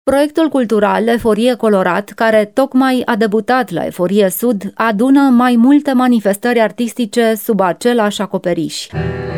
Proiectul cultural Eforie Colorat, care tocmai a debutat la Eforie Sud, adună mai multe manifestări artistice sub același acoperiș.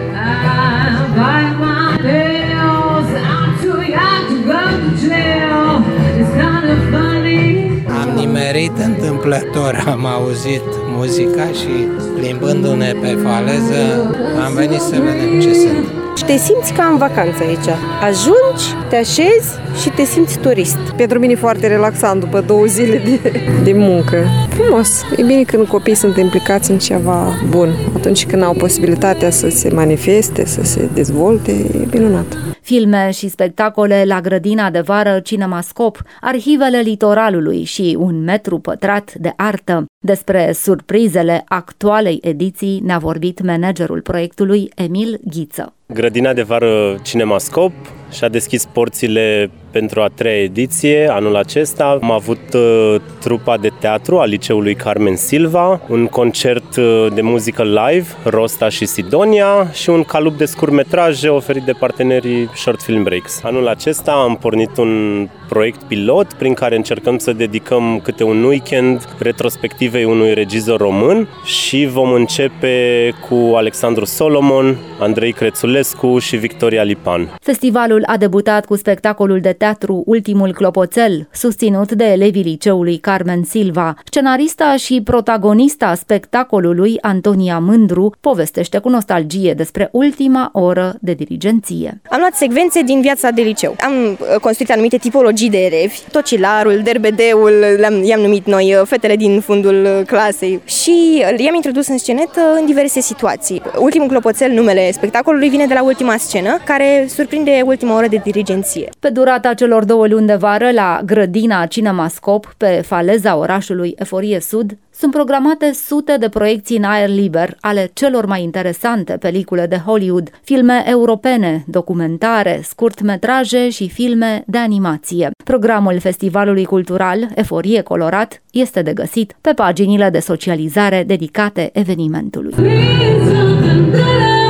Am nimerit întâmplător, am auzit muzica și plimbându-ne pe faleză am venit să vedem ce sunt. Și te simți ca în vacanță aici. Ajungi, te așezi și te simți turist. Pentru mine e foarte relaxant după 2 zile de muncă. Frumos. E bine când copiii sunt implicați în ceva bun. Atunci când au posibilitatea să se manifeste, să se dezvolte, e minunat. Filme și spectacole la grădina de vară Cinemascop, arhivele litoralului și 1 metru pătrat de artă. Despre surprizele actualei ediții ne-a vorbit managerul proiectului Emil Ghiță. Grădina de vară Cinemascop și-a deschis porțile pentru a 3-a ediție anul acesta. Am avut trupa de teatru a liceului Carmen Silva, un concert de muzică live, Rosta și Sidonia, și un calup de scurtmetraje oferit de partenerii Short Film Breaks. Anul acesta am pornit un proiect pilot prin care încercăm să dedicăm câte un weekend retrospectivei unui regizor român și vom începe cu Alexandru Solomon, Andrei Crețulescu și Victoria Lipan. Festivalul a debutat cu spectacolul de teatru Ultimul Clopoțel, susținut de elevii liceului Carmen Silva. Scenarista și protagonista spectacolului, Antonia Mândru, povestește cu nostalgie despre ultima oră de dirigenție. Am luat secvențe din viața de liceu. Am construit anumite tipologii de elevi, tocilarul, derbedeul, i-am numit noi, fetele din fundul clasei, și i-am introdus în scenetă în diverse situații. Ultimul Clopoțel, numele spectacolului, vine de la ultima scenă, care surprinde ultima oră de dirigenție. Pe durata celor 2 luni de vară, la grădina Cinemascop, pe faleza orașului Eforie Sud, sunt programate sute de proiecții în aer liber ale celor mai interesante pelicule de Hollywood, filme europene, documentare, scurtmetraje și filme de animație. Programul festivalului cultural Eforie Colorat este de găsit pe paginile de socializare dedicate evenimentului.